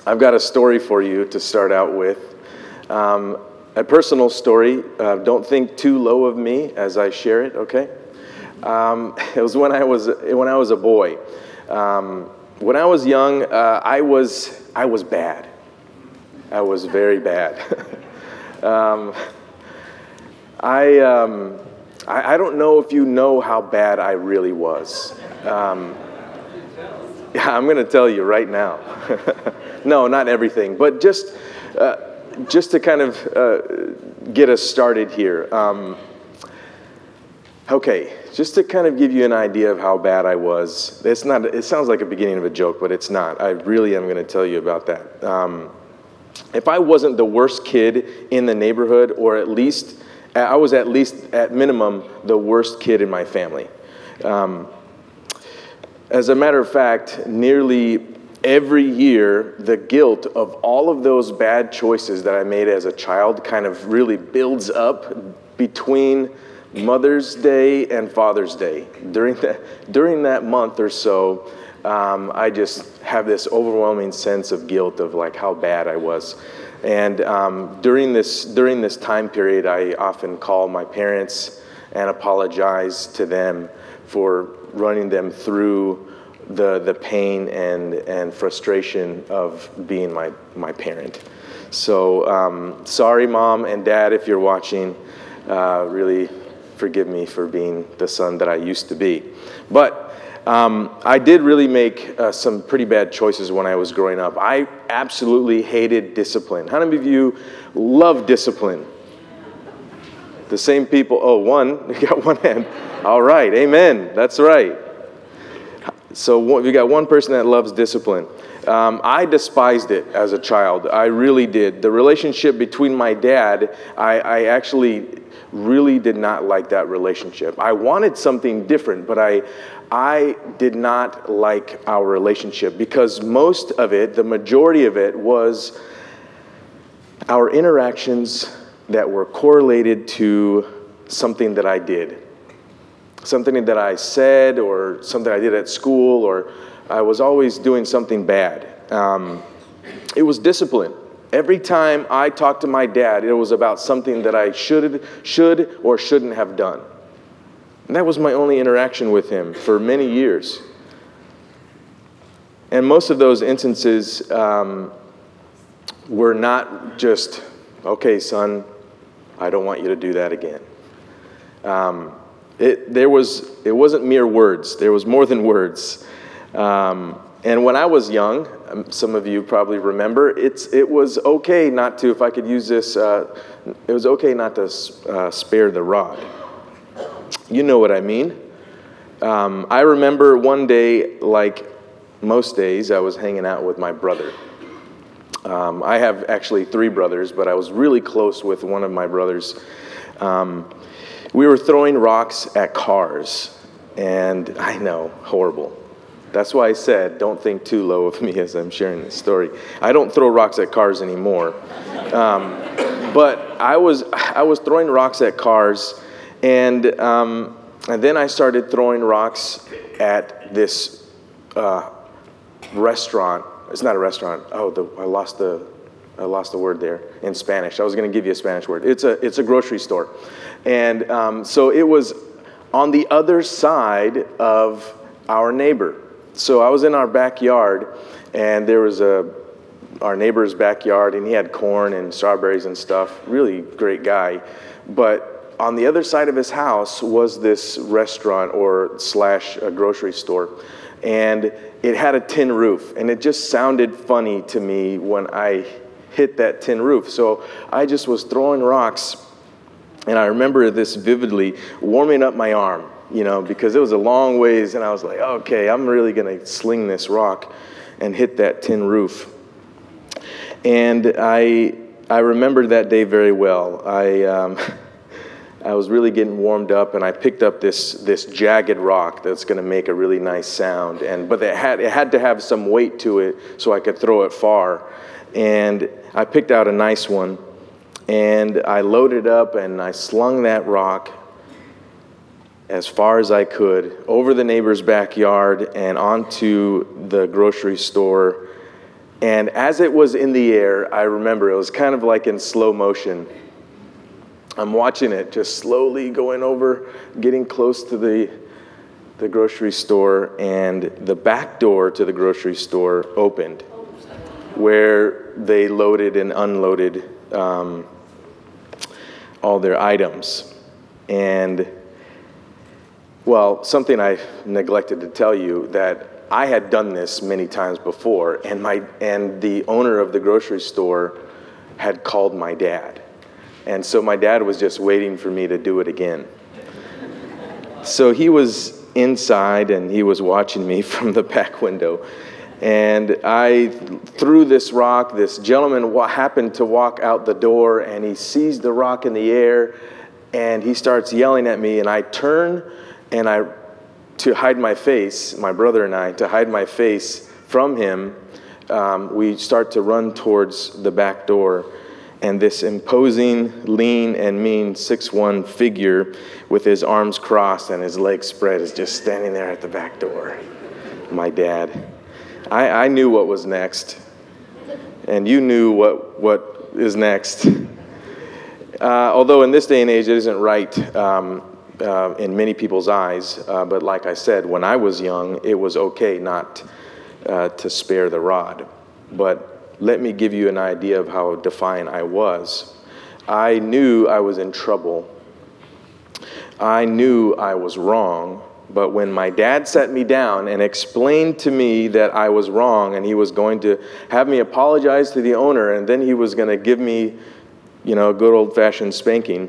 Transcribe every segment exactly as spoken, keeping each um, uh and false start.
I've got a story for you to start out with. Um, a personal story. Uh, don't think too low of me as I share it, okay? Um, it was when I was when I was a boy. Um, when I was young, uh, I was I was bad. I was very bad. um, I, um, I I don't know if you know how bad I really was. Um, yeah, I'm going to tell you right now. No, not everything, but just uh, just to kind of uh, get us started here. Um, okay, just to kind of give you an idea of how bad I was. It's not. It sounds like a beginning of a joke, but it's not. I really am going to tell you about that. Um, if I wasn't the worst kid in the neighborhood, or at least I was at least at minimum the worst kid in my family. Um, as a matter of fact, nearly every year, the guilt of all of those bad choices that I made as a child kind of really builds up between Mother's Day and Father's Day. During that, during that month or so, um, I just have this overwhelming sense of guilt of like how bad I was. And um, during this during this time period, I often call my parents and apologize to them for running them through the the pain and and frustration of being my my parent. So um, sorry, Mom and Dad, if you're watching. Uh, really forgive me for being the son that I used to be. But um, I did really make uh, some pretty bad choices when I was growing up. I absolutely hated discipline. How many of you love discipline? The same people. Oh, one. You got one hand. All right. Amen. That's right. So we got one person that loves discipline. Um, I despised it as a child. I really did. The relationship between my dad, I, I actually really did not like that relationship. I wanted something different, but I, I did not like our relationship because most of it, the majority of it, was our interactions that were correlated to something that I did. Something that I said or something I did at school, or I was always doing something bad. Um, it was discipline. Every time I talked to my dad, it was about something that I should, should or shouldn't have done. And that was my only interaction with him for many years. And most of those instances um, were not just, okay, son, I don't want you to do that again. Um, It there was it wasn't mere words. There was more than words. Um, and when I was young, um, some of you probably remember, it's it was okay not to. If I could use this, uh, it was okay not to uh, spare the rod. You know what I mean. Um, I remember one day, like most days, I was hanging out with my brother. Um, I have actually three brothers, but I was really close with one of my brothers. Um, We were throwing rocks at cars, and I know, horrible. That's why I said, don't think too low of me as I'm sharing this story. I don't throw rocks at cars anymore. Um, but I was I was throwing rocks at cars, and um, and then I started throwing rocks at this uh, restaurant. It's not a restaurant. Oh, the, I lost the I lost the word there in Spanish. I was going to give you a Spanish word. It's a it's a grocery store. And um, so it was on the other side of our neighbor. So I was in our backyard, and there was a our neighbor's backyard, and he had corn and strawberries and stuff. Really great guy. But on the other side of his house was this restaurant or slash a grocery store. And it had a tin roof, and it just sounded funny to me when I hit that tin roof. So I just was throwing rocks. And I remember this vividly, warming up my arm, you know, because it was a long ways, and I was like, okay, I'm really going to sling this rock and hit that tin roof. And I I remember that day very well. I um, I was really getting warmed up, and I picked up this this jagged rock that's going to make a really nice sound, and but it had it had to have some weight to it so I could throw it far. And I picked out a nice one. And I loaded up and I slung that rock as far as I could over the neighbor's backyard and onto the grocery store And as it was in the air, I remember it was kind of like in slow motion. I'm watching it just slowly going over, getting close to the, the grocery store, and the back door to the grocery store opened, where they loaded and unloaded um, all their items. And, well, something I neglected to tell you, that I had done this many times before, and my and the owner of the grocery store had called my dad. And so my dad was just waiting for me to do it again. So he was inside, and he was watching me from the back window. And I threw this rock. This gentleman wa- happened to walk out the door, and he sees the rock in the air, and he starts yelling at me. And I turn, and I, to hide my face, my brother and I, to hide my face from him, um, we start to run towards the back door. And this imposing, lean and mean six foot one figure with his arms crossed and his legs spread is just standing there at the back door. My dad. I, I knew what was next. And you knew what, what is next. Uh, although in this day and age it isn't right um, uh, in many people's eyes. Uh, but like I said, when I was young, it was okay not uh, to spare the rod. But let me give you an idea of how defiant I was. I knew I was in trouble. I knew I was wrong. But when my dad sat me down and explained to me that I was wrong, and he was going to have me apologize to the owner, and then he was going to give me, you know, a good old-fashioned spanking,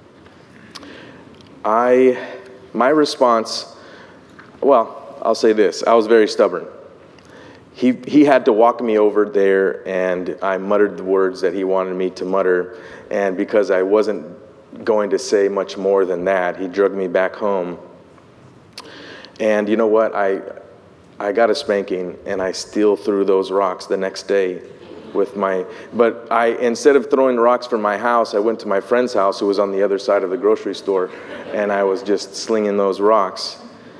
I, my response, well, I'll say this. I was very stubborn. He he had to walk me over there, and I muttered the words that he wanted me to mutter. And because I wasn't going to say much more than that, he dragged me back home. And you know what? I I got a spanking, and I still threw those rocks the next day with my, but I, instead of throwing rocks from my house, I went to my friend's house who was on the other side of the grocery store, and I was just slinging those rocks.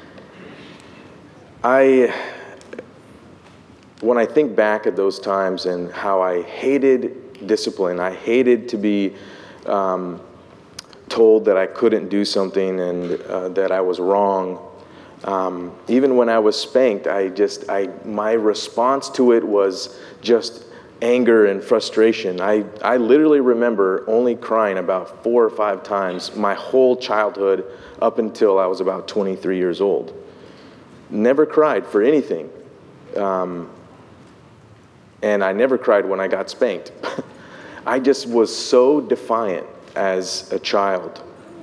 I... When I think back at those times and how I hated discipline, I hated to be um, told that I couldn't do something and uh, that I was wrong. Um, even when I was spanked, I just, I, my response to it was just anger and frustration. I, I literally remember only crying about four or five times my whole childhood up until I was about twenty-three years old. Never cried for anything. Um, And I never cried when I got spanked. I just was so defiant as a child.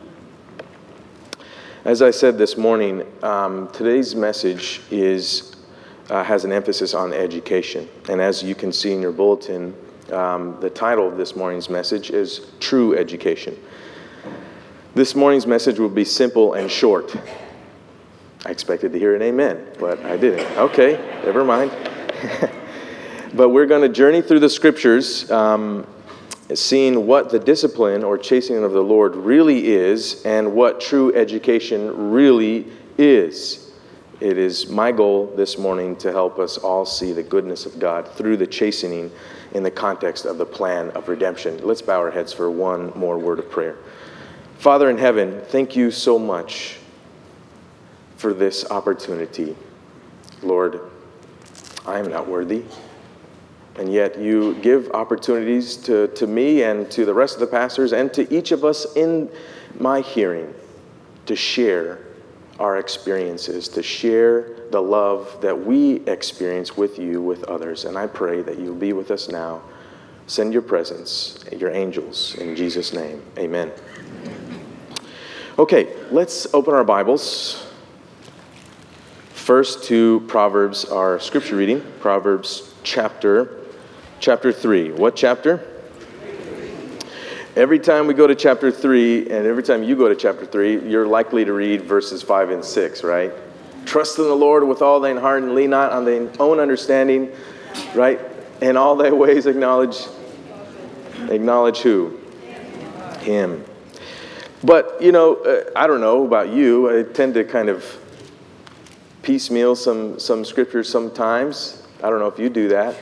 As I said this morning, um, today's message is uh, has an emphasis on education. And as you can see in your bulletin, um, the title of this morning's message is True Education. This morning's message will be simple and short. I expected to hear an amen, but I didn't. Okay, never mind. But we're going to journey through the scriptures, um, seeing what the discipline or chastening of the Lord really is and what true education really is. It is my goal this morning to help us all see the goodness of God through the chastening in the context of the plan of redemption. Let's bow our heads for one more word of prayer. Father in heaven, thank you so much for this opportunity. Lord, I am not worthy. And yet you give opportunities to, to me and to the rest of the pastors and to each of us in my hearing to share our experiences, to share the love that we experience with you, with others. And I pray that you'll be with us now. Send your presence, your angels, in Jesus' name. Amen. Okay, let's open our Bibles. First to Proverbs, our scripture reading, Proverbs chapter Chapter three. What chapter? Every time we go to chapter three, and every time you go to chapter three, you're likely to read verses five and six, right? Trust in the Lord with all thine heart and lean not on thine own understanding, right? In all thy ways acknowledge, acknowledge who? Him. But, you know, uh, I don't know about you. I tend to kind of piecemeal some, some scriptures sometimes. I don't know if you do that.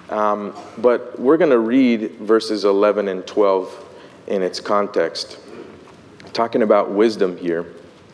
Um, but we're going to read verses eleven and twelve in its context, talking about wisdom here.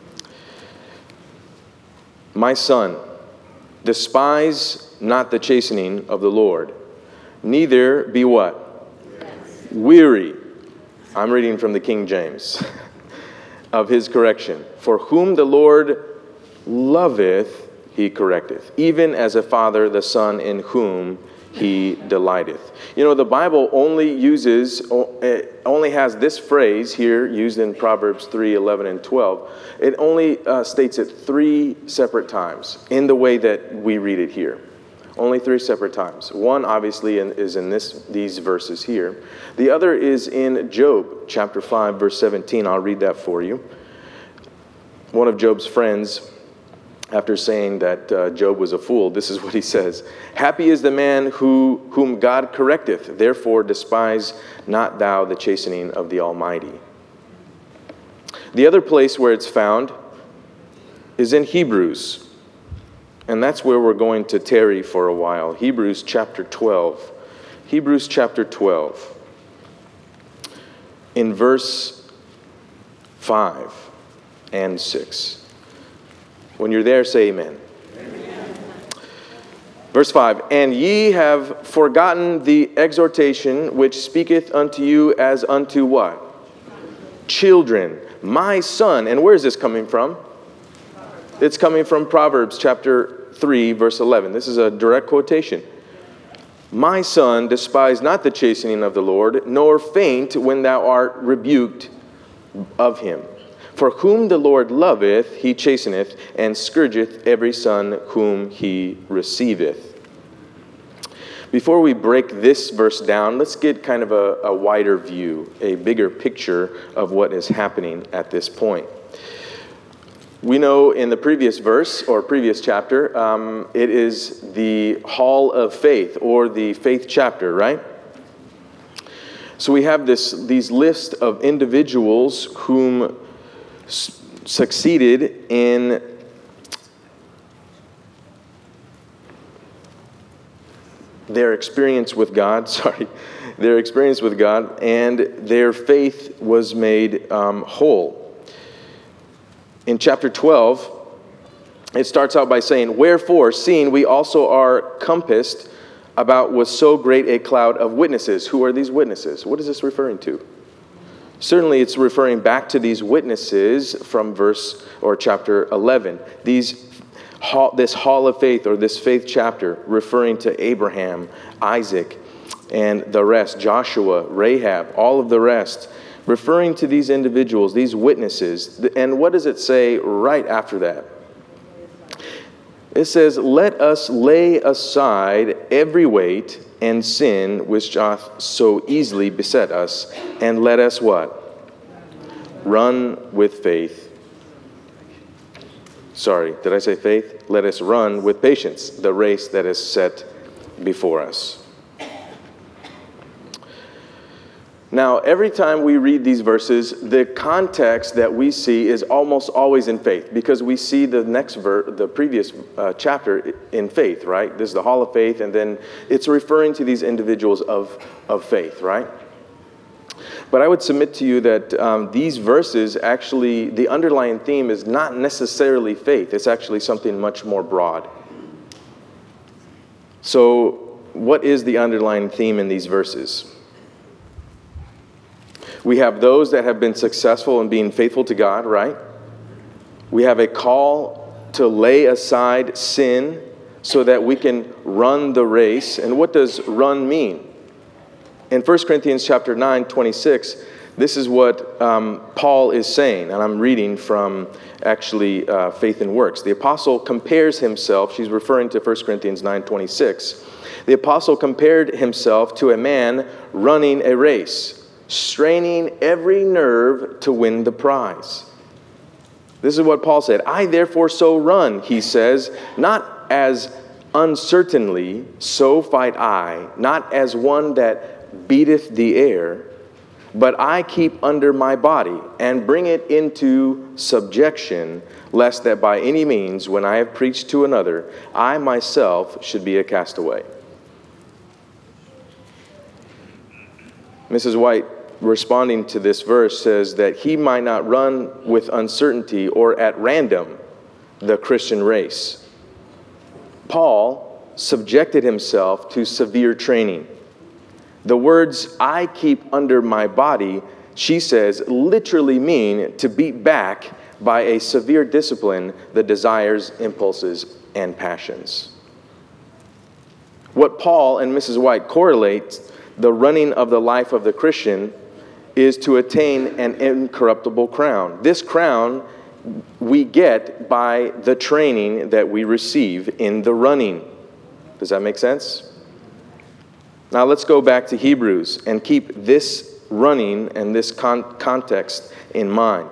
My son, despise not the chastening of the Lord, neither be what? Weary. I'm reading from the King James. Of his correction. For whom the Lord loveth, he correcteth, even as a father the son in whom he delighteth. You know, the Bible only uses, only has this phrase here used in Proverbs three, eleven, and twelve. It only uh, states it three separate times in the way that we read it here. Only three separate times. One, obviously, in, is in this these verses here. The other is in Job, chapter five, verse seventeen. I'll read that for you. One of Job's friends, after saying that uh, Job was a fool, this is what he says. Happy is the man who whom God correcteth. Therefore despise not thou the chastening of the Almighty. The other place where it's found is in Hebrews. And that's where we're going to tarry for a while. Hebrews chapter twelve. Hebrews chapter twelve. In verse five and six. When you're there, say amen. Amen. Verse five. And ye have forgotten the exhortation which speaketh unto you as unto what? Children. My son. And where is this coming from? It's coming from Proverbs chapter three, verse eleven. This is a direct quotation. My son, despise not the chastening of the Lord, nor faint when thou art rebuked of him. For whom the Lord loveth, he chasteneth, and scourgeth every son whom he receiveth. Before we break this verse down, let's get kind of a, a wider view, a bigger picture of what is happening at this point. We know in the previous verse, or previous chapter, um, it is the Hall of Faith, or the faith chapter, right? So we have this these list of individuals whom s- succeeded in their experience with God, sorry, their experience with God, and their faith was made um, whole. In chapter twelve, it starts out by saying, wherefore, seeing we also are compassed about with so great a cloud of witnesses. Who are these witnesses? What is this referring to? Certainly it's referring back to these witnesses from verse or chapter eleven. These, this hall of faith, or this faith chapter, referring to Abraham, Isaac, and the rest, Joshua, Rahab, all of the rest, referring to these individuals, these witnesses. And what does it say right after that? It says, let us lay aside every weight and sin which doth so easily beset us, and let us what? Run with faith. Sorry, did I say faith? Let us run with patience the race that is set before us. Now, every time we read these verses, the context that we see is almost always in faith, because we see the next verse, the previous uh, chapter in faith, right? This is the Hall of Faith, and then it's referring to these individuals of, of faith, right? But I would submit to you that um, these verses actually, the underlying theme is not necessarily faith. It's actually something much more broad. So, what is the underlying theme in these verses? We have those that have been successful in being faithful to God, right? We have a call to lay aside sin so that we can run the race. And what does run mean? In First Corinthians chapter nine, twenty-six, this is what um, Paul is saying. And I'm reading from actually uh, Faith and Works. The apostle compares himself. She's referring to First Corinthians nine, twenty-six. The apostle compared himself to a man running a race, straining every nerve to win the prize. This is what Paul said. I therefore so run, he says, not as uncertainly, so fight I, not as one that beateth the air, but I keep under my body and bring it into subjection, lest that by any means, when I have preached to another, I myself should be a castaway. Missus White, responding to this verse, says that he might not run with uncertainty or at random the Christian race. Paul subjected himself to severe training. The words, "I keep under my body," she says, literally mean to beat back by a severe discipline the desires, impulses, and passions. What Paul and Missus White correlate the running of the life of the Christian is to attain an incorruptible crown. This crown we get by the training that we receive in the running. Does that make sense? Now let's go back to Hebrews and keep this running and this con- context in mind.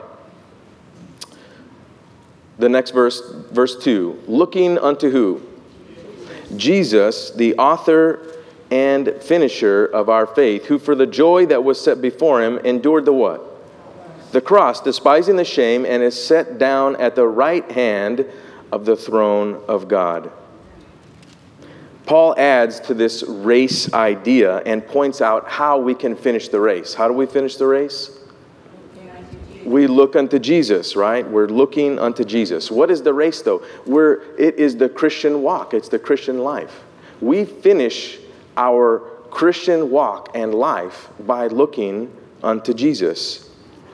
The next verse, verse two, looking unto who? Jesus, the author and finisher of our faith, who for the joy that was set before him endured the what? The cross, despising the shame, and is set down at the right hand of the throne of God. Paul adds to this race idea and points out how we can finish the race. How do we finish the race? We look unto Jesus, right? We're looking unto Jesus. What is the race, though? We're, it is the Christian walk. It's the Christian life. We finish our Christian walk and life by looking unto Jesus.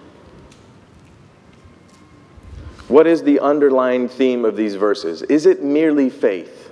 What is the underlying theme of these verses? Is it merely faith?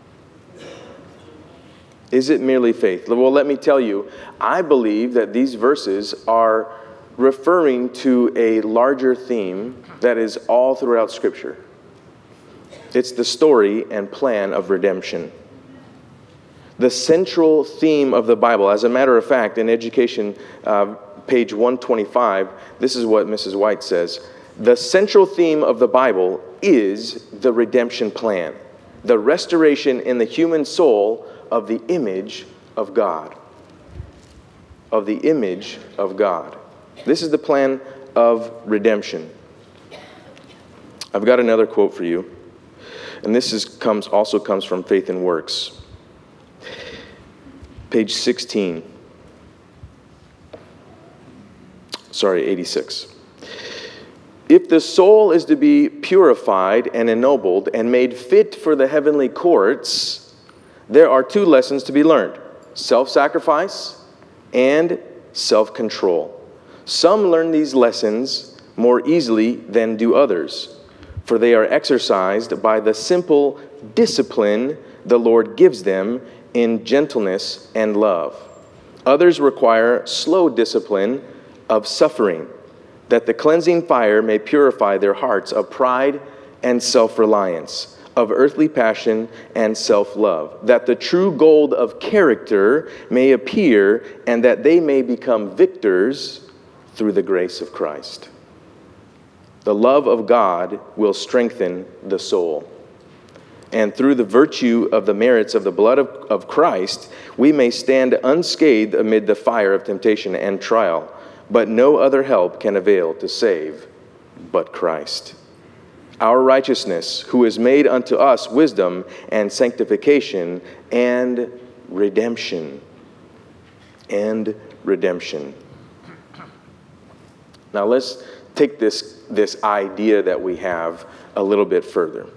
Is it merely faith? Well, let me tell you, I believe that these verses are referring to a larger theme that is all throughout Scripture. It's the story and plan of redemption. The central theme of the Bible, as a matter of fact, in Education, uh, page one twenty-five, this is what Missus White says. The central theme of the Bible is the redemption plan, the restoration in the human soul of the image of God. Of the image of God. This is the plan of redemption. I've got another quote for you, and this is comes also comes from Faith and Works. Page sixteen. Sorry, eighty-six. If the soul is to be purified and ennobled and made fit for the heavenly courts, there are two lessons to be learned: self-sacrifice and self-control. Some learn these lessons more easily than do others, for they are exercised by the simple discipline the Lord gives them in gentleness and love. Others require slow discipline of suffering, that the cleansing fire may purify their hearts of pride and self-reliance, of earthly passion and self-love, that the true gold of character may appear, and that they may become victors through the grace of Christ. The love of God will strengthen the soul. And through the virtue of the merits of the blood of, of Christ, we may stand unscathed amid the fire of temptation and trial. But no other help can avail to save but Christ. Our righteousness, who is made unto us wisdom and sanctification and redemption. And redemption. Now let's take this, this idea that we have a little bit further.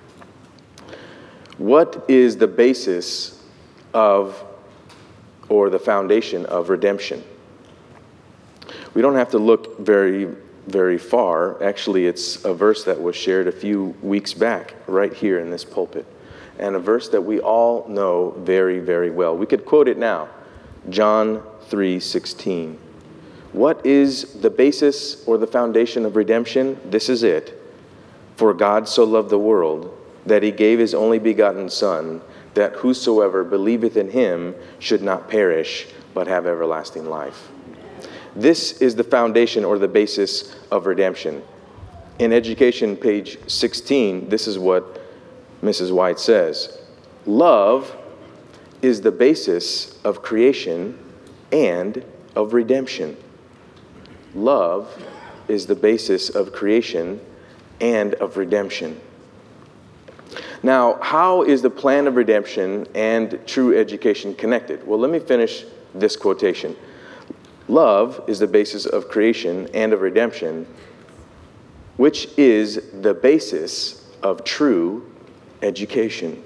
What is the basis of, or the foundation of redemption? We don't have to look very, very far. Actually, it's a verse that was shared a few weeks back, right here in this pulpit. And a verse that we all know very, very well. We could quote it now. John three sixteen. What is the basis or the foundation of redemption? This is it. For God so loved the world that he gave his only begotten Son, that whosoever believeth in him should not perish, but have everlasting life. This is the foundation or the basis of redemption. In Education, page sixteen, this is what Missus White says. Love is the basis of creation and of redemption. Love is the basis of creation and of redemption. Now, how is the plan of redemption and true education connected? Well, let me finish this quotation. Love is the basis of creation and of redemption, which is the basis of true education.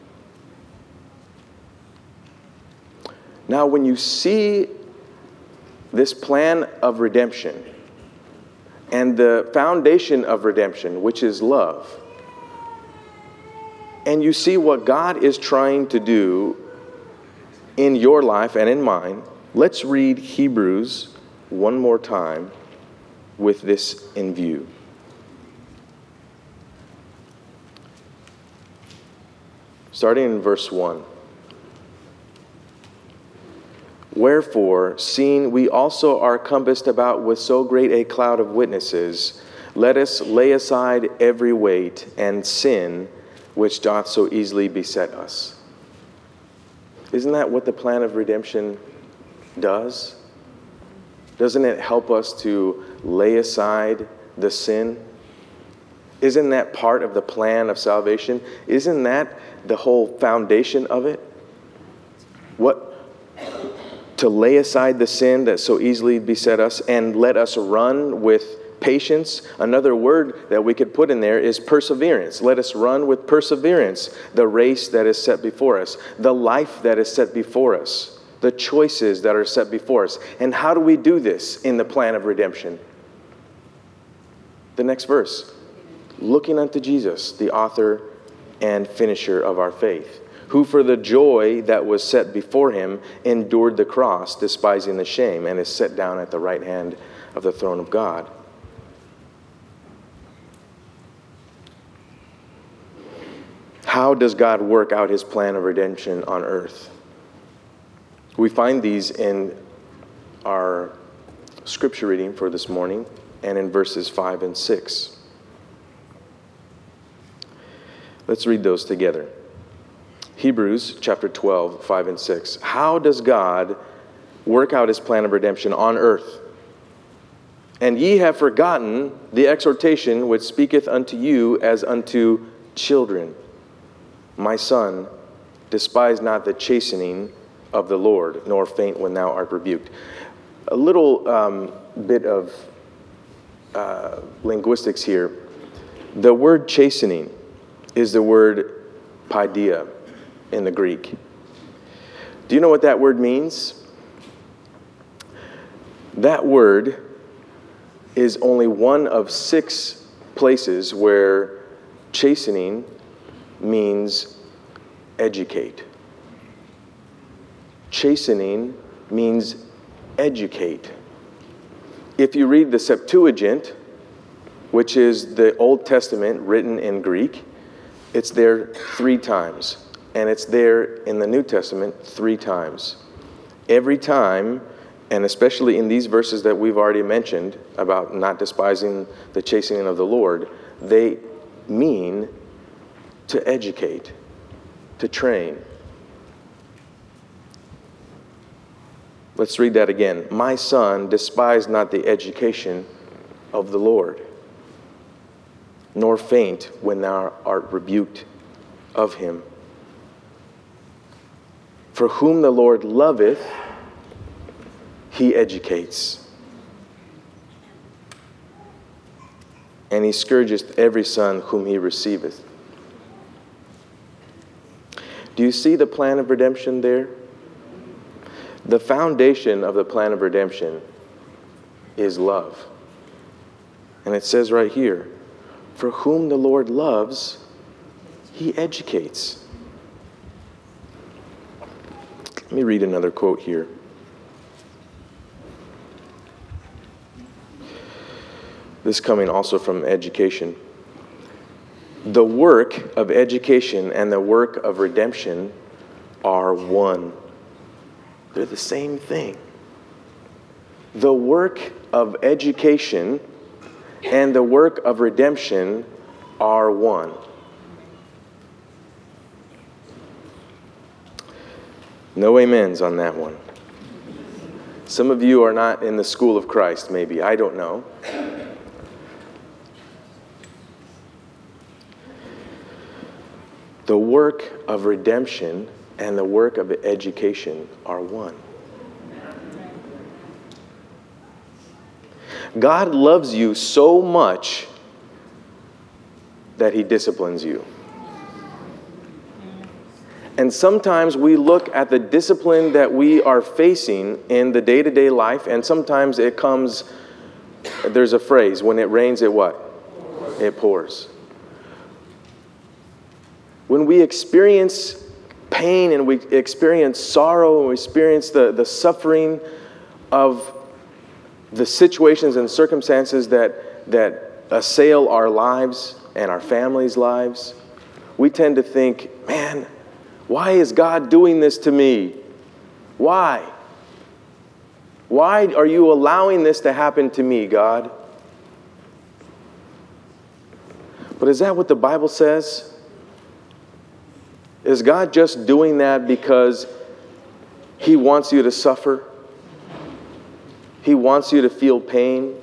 Now, when you see this plan of redemption and the foundation of redemption, which is love, and you see what God is trying to do in your life and in mine, let's read Hebrews one more time with this in view. Starting in verse one. Wherefore, seeing we also are compassed about with so great a cloud of witnesses, let us lay aside every weight and sin which doth so easily beset us. Isn't that what the plan of redemption does? Doesn't it help us to lay aside the sin? Isn't that part of the plan of salvation? Isn't that the whole foundation of it? What? To lay aside the sin that so easily beset us and let us run with patience. Another word that we could put in there is perseverance. Let us run with perseverance the race that is set before us, the life that is set before us, the choices that are set before us. And how do we do this in the plan of redemption? The next verse. Looking unto Jesus, the author and finisher of our faith, who for the joy that was set before him endured the cross, despising the shame, and is set down at the right hand of the throne of God. How does God work out his plan of redemption on earth? We find these in our scripture reading for this morning and in verses five and six. Let's read those together. Hebrews chapter twelve, five and six. How does God work out his plan of redemption on earth? And ye have forgotten the exhortation which speaketh unto you as unto children. My son, despise not the chastening of the Lord, nor faint when thou art rebuked. A little um, bit of uh, linguistics here. The word chastening is the word paideia in the Greek. Do you know what that word means? That word is only one of six places where chastening means educate. Chastening means educate. If you read the Septuagint, which is the Old Testament written in Greek, it's there three times. And it's there in the New Testament three times. Every time, and especially in these verses that we've already mentioned about not despising the chastening of the Lord, they mean to educate, to train. Let's read that again. My son, despise not the education of the Lord, nor faint when thou art rebuked of him. For whom the Lord loveth, he educates. And he scourgeth every son whom he receiveth. Do you see the plan of redemption there? The foundation of the plan of redemption is love. And it says right here, for whom the Lord loves, he educates. Let me read another quote here. This coming also from education. The work of education and the work of redemption are one. They're the same thing. The work of education and the work of redemption are one. No amens on that one. Some of you are not in the school of Christ, maybe. I don't know. The work of redemption and the work of education are one. God loves you so much that he disciplines you. And sometimes we look at the discipline that we are facing in the day-to-day life, and sometimes it comes, there's a phrase, when it rains, it what? It pours. When we experience pain and we experience sorrow and we experience the, the suffering of the situations and circumstances that, that assail our lives and our families' lives, we tend to think, man, why is God doing this to me? Why? Why are you allowing this to happen to me, God? But is that what the Bible says? Is God just doing that because he wants you to suffer? He wants you to feel pain?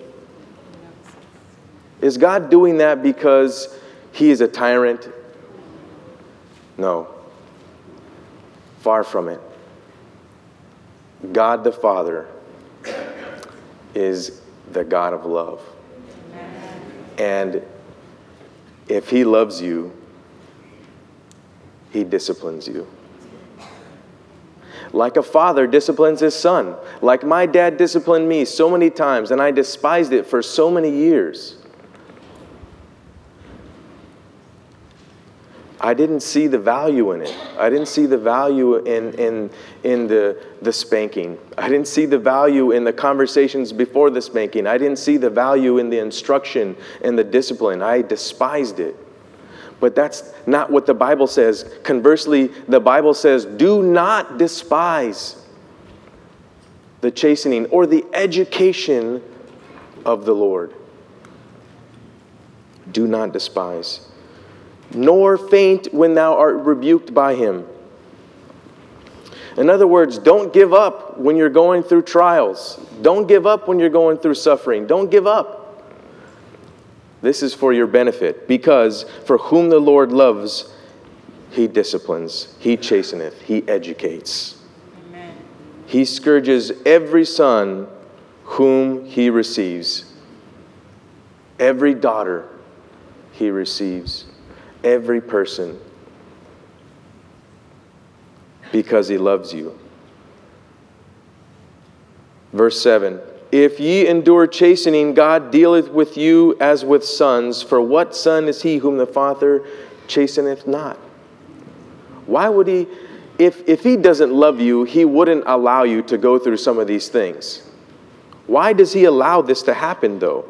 Is God doing that because he is a tyrant? No. Far from it. God the Father is the God of love. And if he loves you, he disciplines you. Like a father disciplines his son. Like my dad disciplined me so many times, and I despised it for so many years. I didn't see the value in it. I didn't see the value in, in, in the, the spanking. I didn't see the value in the conversations before the spanking. I didn't see the value in the instruction and the discipline. I despised it. But that's not what the Bible says. Conversely, the Bible says, do not despise the chastening or the education of the Lord. Do not despise. Nor faint when thou art rebuked by him. In other words, don't give up when you're going through trials. Don't give up when you're going through suffering. Don't give up. This is for your benefit, because for whom the Lord loves, he disciplines, he chasteneth, he educates. Amen. He scourges every son whom he receives. Every daughter he receives. Every person, because he loves you. Verse seven, if ye endure chastening, God dealeth with you as with sons. For what son is he whom the Father chasteneth not? Why would he, if, if he doesn't love you, he wouldn't allow you to go through some of these things. Why does he allow this to happen, though?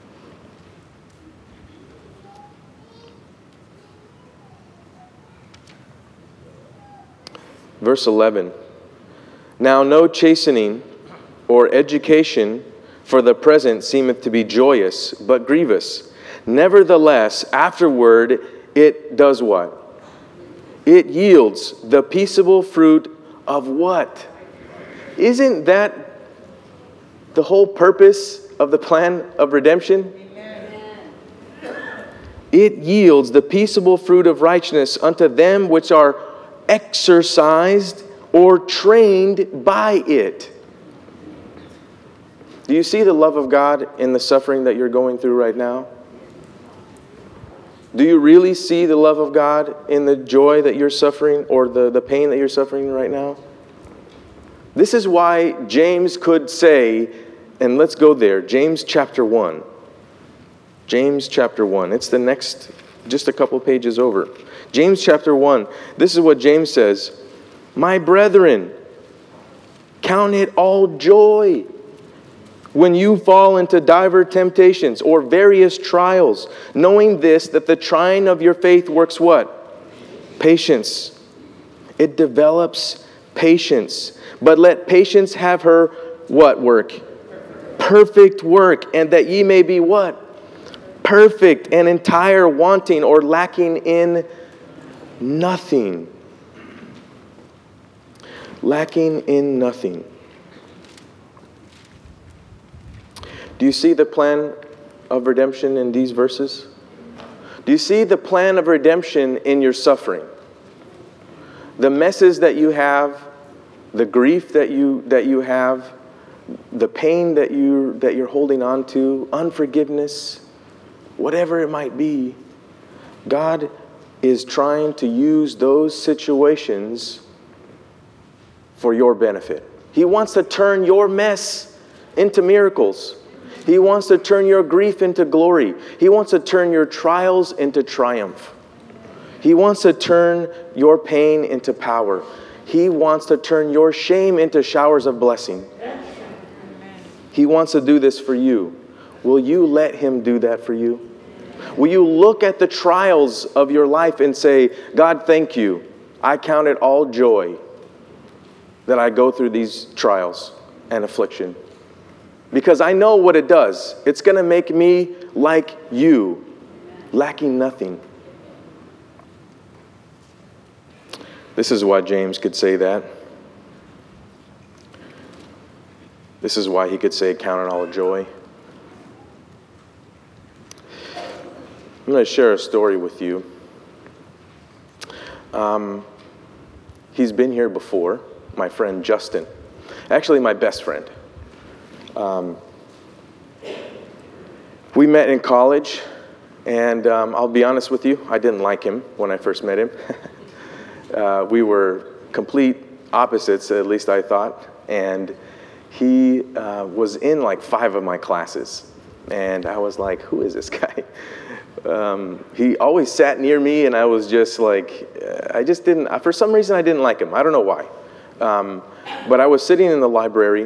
Verse eleven, now no chastening or education for the present seemeth to be joyous, but grievous. Nevertheless, afterward it does what? It yields the peaceable fruit of what? Isn't that the whole purpose of the plan of redemption? Amen. It yields the peaceable fruit of righteousness unto them which are exercised or trained by it. Do you see the love of God in the suffering that you're going through right now? Do you really see the love of God in the joy that you're suffering or the, the pain that you're suffering right now? This is why James could say, and let's go there, James chapter one. James chapter one. It's the next, just a couple pages over. James chapter one, this is what James says. My brethren, count it all joy when you fall into divers temptations or various trials, knowing this, that the trying of your faith works what? Patience. It develops patience. But let patience have her what work? Perfect work, and that ye may be what? Perfect and entire, wanting or lacking in nothing. Lacking in nothing. Do you see the plan of redemption in these verses? Do you see the plan of redemption in your suffering? The messes that you have, the grief that you that you have, the pain that you that you're holding on to, unforgiveness, whatever it might be, God is trying to use those situations for your benefit. He wants to turn your mess into miracles. He wants to turn your grief into glory. He wants to turn your trials into triumph. He wants to turn your pain into power. He wants to turn your shame into showers of blessing. He wants to do this for you. Will you let him do that for you? Will you look at the trials of your life and say, God, thank you. I count it all joy that I go through these trials and affliction. Because I know what it does. It's going to make me like you, lacking nothing. This is why James could say that. This is why he could say, count it all joy. I'm going to share a story with you. Um, he's been here before, my friend Justin. Actually, my best friend. Um, we met in college, and um, I'll be honest with you, I didn't like him when I first met him. uh, we were complete opposites, at least I thought, and he uh, was in like five of my classes, and I was like, who is this guy? Um, he always sat near me, and I was just like, I just didn't, for some reason I didn't like him. I don't know why. Um, but I was sitting in the library,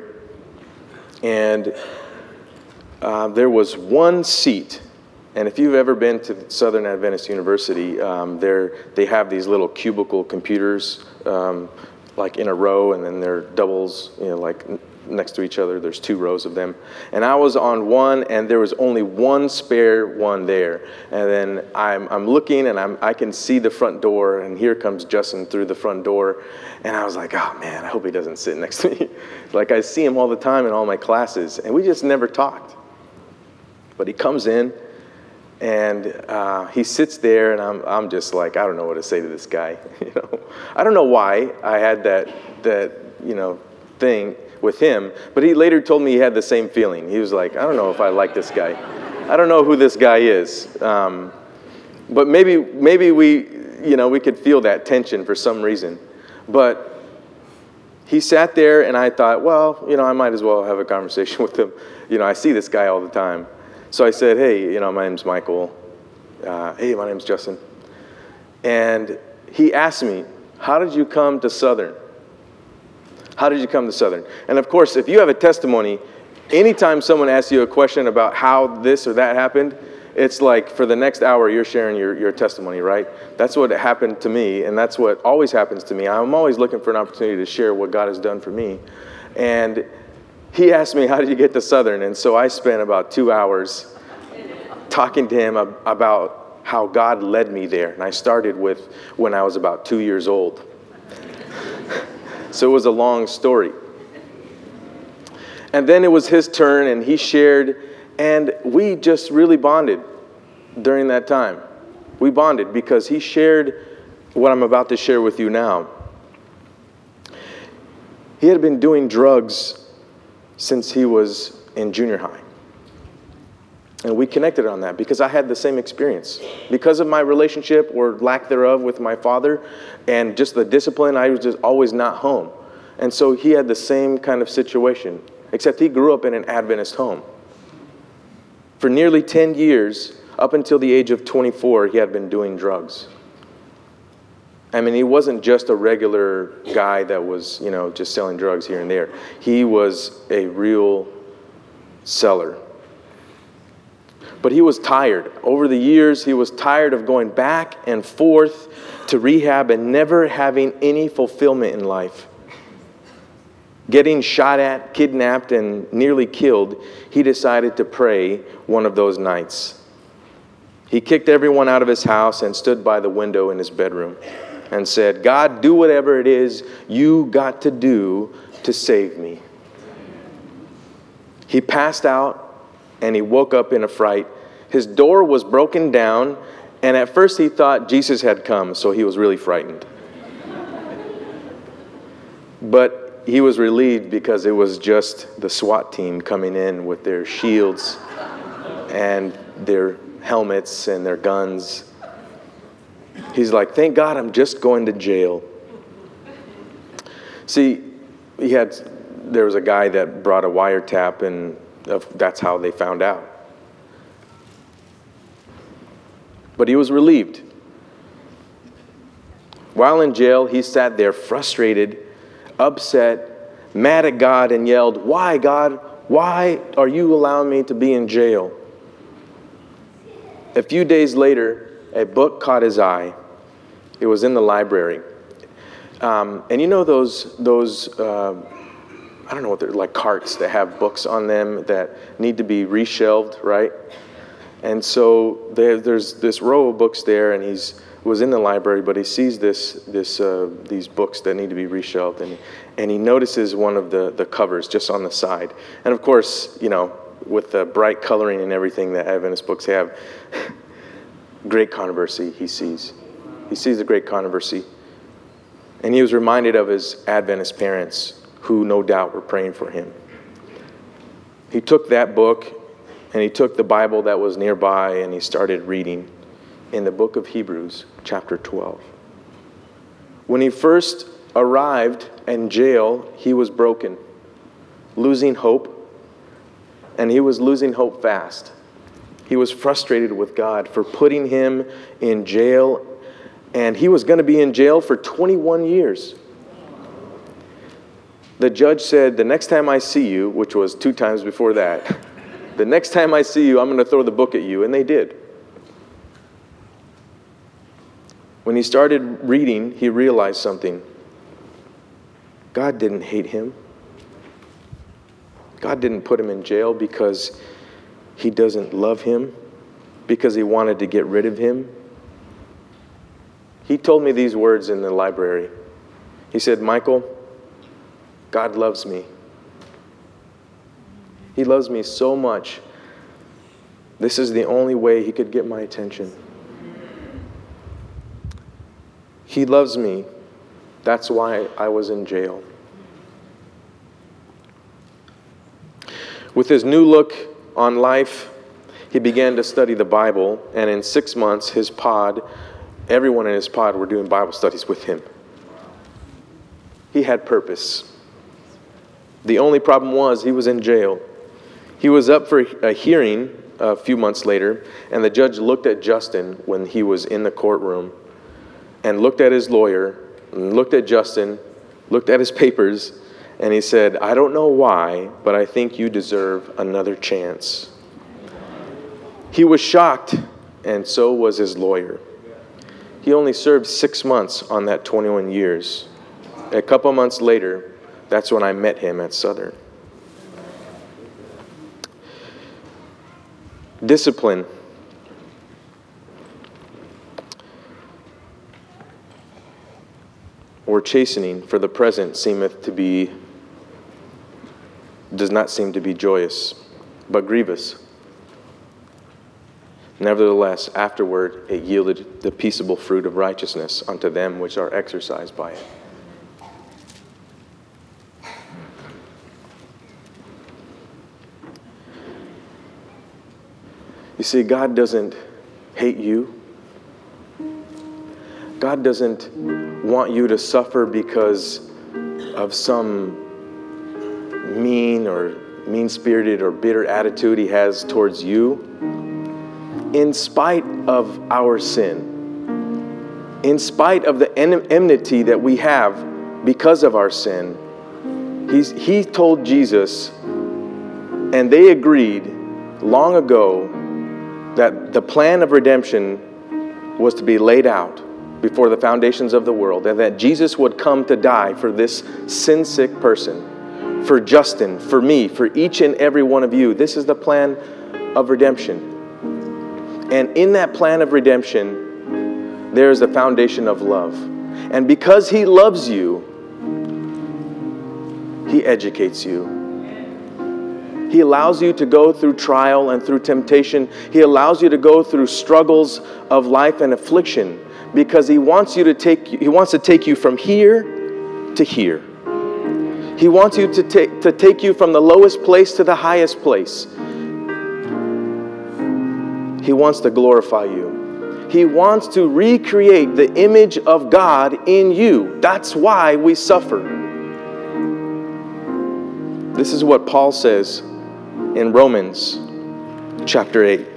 and uh, there was one seat. And if you've ever been to Southern Adventist University, um, they have these little cubicle computers, um, like in a row, and then they're doubles, you know, like next to each other. There's two rows of them. And I was on one, and there was only one spare one there. And then I'm, I'm looking, and I'm, I can see the front door, and here comes Justin through the front door. And I was like, oh, man, I hope he doesn't sit next to me. Like, I see him all the time in all my classes, and we just never talked. But he comes in, and uh, he sits there, and I'm I'm just like, I don't know what to say to this guy. You know, I don't know why I had that that you know thing with him, but he later told me he had the same feeling. He was like, I don't know if I like this guy. I don't know who this guy is. Um, but maybe maybe we you know we could feel that tension for some reason. But he sat there, and I thought, well, you know, I might as well have a conversation with him. You know, I see this guy all the time. So I said, hey, you know, my name's Michael. Uh, hey, my name's Justin. And he asked me, how did you come to Southern? How did you come to Southern? And of course, if you have a testimony, anytime someone asks you a question about how this or that happened, it's like for the next hour, you're sharing your, your testimony, right? That's what happened to me, and that's what always happens to me. I'm always looking for an opportunity to share what God has done for me. And he asked me, how did you get to Southern? And so I spent about two hours talking to him ab- about how God led me there. And I started with when I was about two years old. So it was a long story. And then it was his turn, and he shared, and we just really bonded during that time. We bonded because he shared what I'm about to share with you now. He had been doing drugs since he was in junior high. And we connected on that because I had the same experience. Because of my relationship or lack thereof with my father and just the discipline, I was just always not home. And so he had the same kind of situation, except he grew up in an Adventist home. For nearly ten years, up until the age of twenty-four, he had been doing drugs. I mean, he wasn't just a regular guy that was, you know, just selling drugs here and there. He was a real seller. But he was tired. Over the years, he was tired of going back and forth to rehab and never having any fulfillment in life. Getting shot at, kidnapped, and nearly killed, he decided to pray one of those nights. He kicked everyone out of his house and stood by the window in his bedroom and said, God, do whatever it is you got to do to save me. He passed out, and he woke up in a fright. His door was broken down, and at first he thought Jesus had come, so he was really frightened. But he was relieved because it was just the SWAT team coming in with their shields and their helmets and their guns. He's like, thank God I'm just going to jail. See, he had, there was a guy that brought a wiretap, and that's how they found out. But he was relieved. While in jail, he sat there frustrated, upset, mad at God, and yelled, why, God? Why are you allowing me to be in jail? A few days later, a book caught his eye. It was in the library. Um, and you know those, those uh, I don't know what they're like, carts that have books on them that need to be reshelved, right? And so there, there's this row of books there, and he's was in the library, but he sees this, this, uh, these books that need to be reshelved, and and he notices one of the the covers just on the side. And of course, you know, with the bright coloring and everything that Adventist books have, great controversy he sees. He sees the great controversy, and he was reminded of his Adventist parents, who no doubt were praying for him. He took that book, and he took the Bible that was nearby, and he started reading in the book of Hebrews, chapter twelve. When he first arrived in jail, he was broken, losing hope, and he was losing hope fast. He was frustrated with God for putting him in jail, and he was going to be in jail for twenty-one years. The judge said, the next time I see you, which was two times before that, the next time I see you, I'm going to throw the book at you, and they did. When he started reading, he realized something. God didn't hate him. God didn't put him in jail because he doesn't love him, because he wanted to get rid of him. He told me these words in the library. He said, Michael, God loves me. He loves me so much. This is the only way he could get my attention. He loves me. That's why I was in jail. With his new look on life, he began to study the Bible, and in six months, his pod, everyone in his pod were doing Bible studies with him. He had purpose. The only problem was he was in jail. He was up for a hearing a few months later, and the judge looked at Justin when he was in the courtroom, and looked at his lawyer, and looked at Justin, looked at his papers, and he said, I don't know why, but I think you deserve another chance. He was shocked, and so was his lawyer. He only served six months on that twenty-one years. A couple months later, that's when I met him at Southern. Discipline. Or chastening for the present seemeth to be, does not seem to be joyous, but grievous. Nevertheless, afterward it yielded the peaceable fruit of righteousness unto them which are exercised by it. You see, God doesn't hate you. God doesn't want you to suffer because of some mean or mean-spirited or bitter attitude he has towards you. In spite of our sin, in spite of the enmity that we have because of our sin, he's, he told Jesus, and they agreed long ago, that the plan of redemption was to be laid out before the foundations of the world, and that Jesus would come to die for this sin-sick person, for Justin, for me, for each and every one of you. This is the plan of redemption. And in that plan of redemption, there is the foundation of love. And because he loves you, he educates you. He allows you to go through trial and through temptation. He allows you to go through struggles of life and affliction because he wants you to take he wants to take you from here to here. He wants you to take, to take you from the lowest place to the highest place. He wants to glorify you. He wants to recreate the image of God in you. That's why we suffer. This is what Paul says in Romans chapter eight.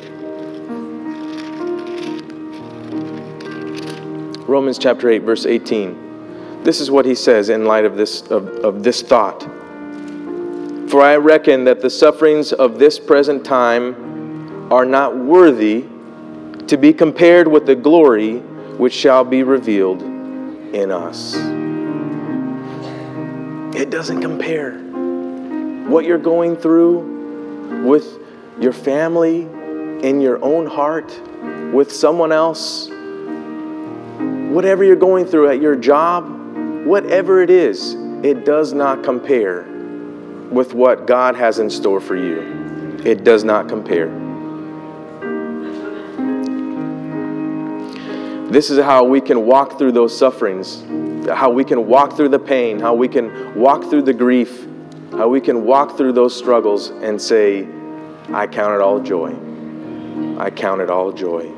Romans chapter eight, verse eighteen. This is what he says in light of this, of, of this thought. For I reckon that the sufferings of this present time are not worthy to be compared with the glory which shall be revealed in us. It doesn't compare. What you're going through with your family, in your own heart, with someone else, whatever you're going through at your job, whatever it is, it does not compare with what God has in store for you. It does not compare. This is how we can walk through those sufferings, how we can walk through the pain, how we can walk through the grief, how we can walk through those struggles and say, I count it all joy. I count it all joy.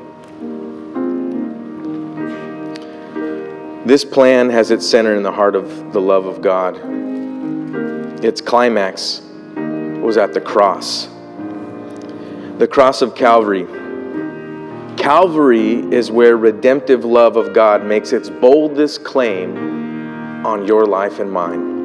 This plan has its center in the heart of the love of God. Its climax was at the cross. The cross of Calvary. Calvary is where redemptive love of God makes its boldest claim on your life and mine.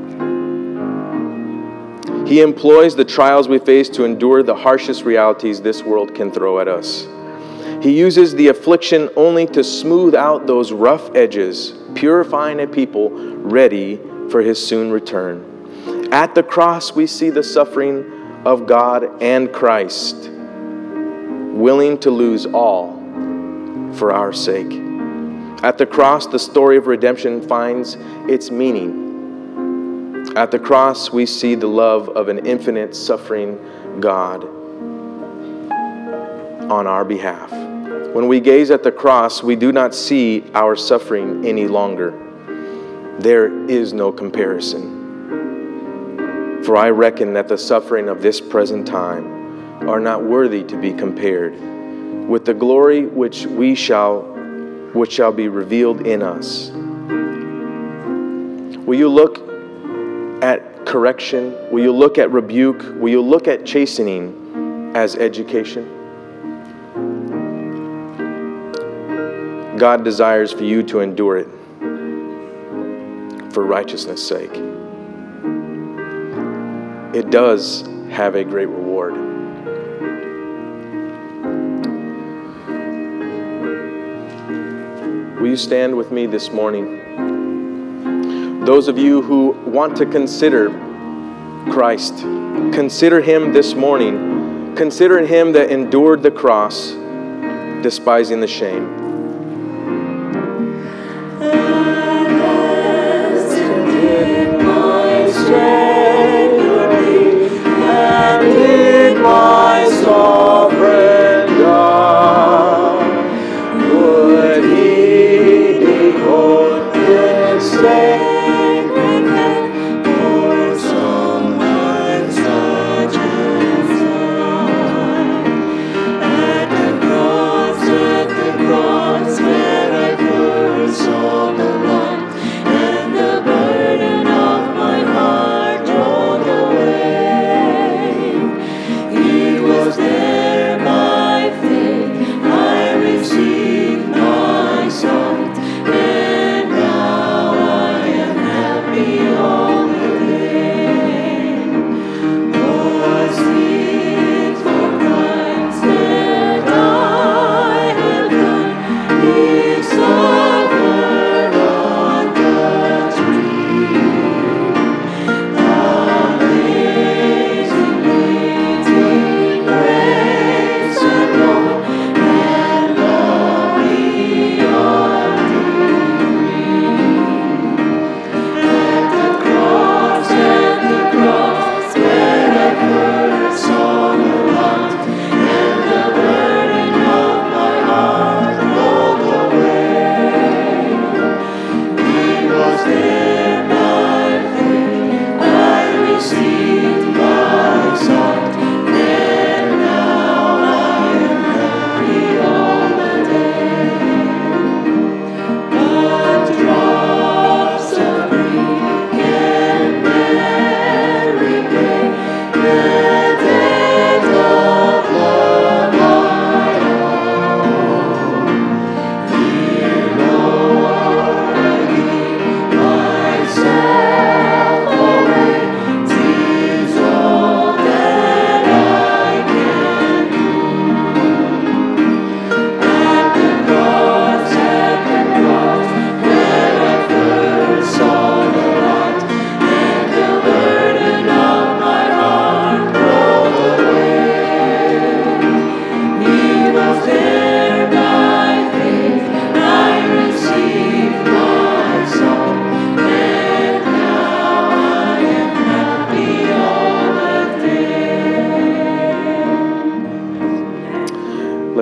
He employs the trials we face to endure the harshest realities this world can throw at us. He uses the affliction only to smooth out those rough edges, purifying a people ready for His soon return. At the cross, we see the suffering of God and Christ, willing to lose all for our sake. At the cross, the story of redemption finds its meaning. At the cross, we see the love of an infinite suffering God on our behalf. When we gaze at the cross, we do not see our suffering any longer. There is no comparison. For I reckon that the suffering of this present time are not worthy to be compared with the glory which we shall, which shall be revealed in us. Will you look at correction? Will you look at rebuke? Will you look at chastening as education? God desires for you to endure it for righteousness' sake. It does have a great reward. Will you stand with me this morning? Those of you who want to consider Christ, consider Him this morning. Consider Him that endured the cross, despising the shame. My sovereign God, would He behold this sacred hand for someone such as I? At the cross, at the cross, where I first saw the light, and the burden of my heart rolled away. Was there by faith I received my sight, and now I am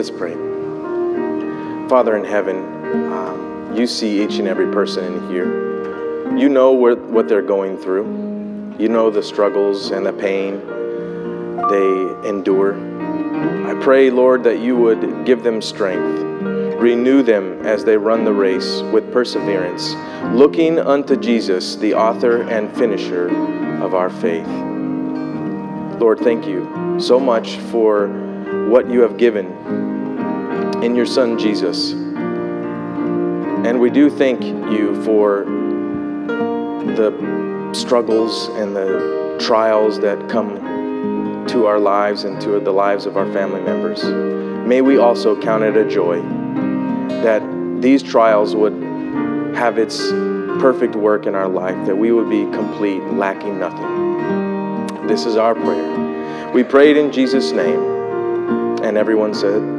Let's pray. Father in heaven, um, you see each and every person in here. You know where, what they're going through. You know the struggles and the pain they endure. I pray, Lord, that you would give them strength. Renew them as they run the race with perseverance, looking unto Jesus, the author and finisher of our faith. Lord, thank you so much for what you have given in your Son, Jesus. And we do thank you for the struggles and the trials that come to our lives and to the lives of our family members. May we also count it a joy that these trials would have its perfect work in our life, that we would be complete, lacking nothing. This is our prayer. We prayed in Jesus' name, and everyone said,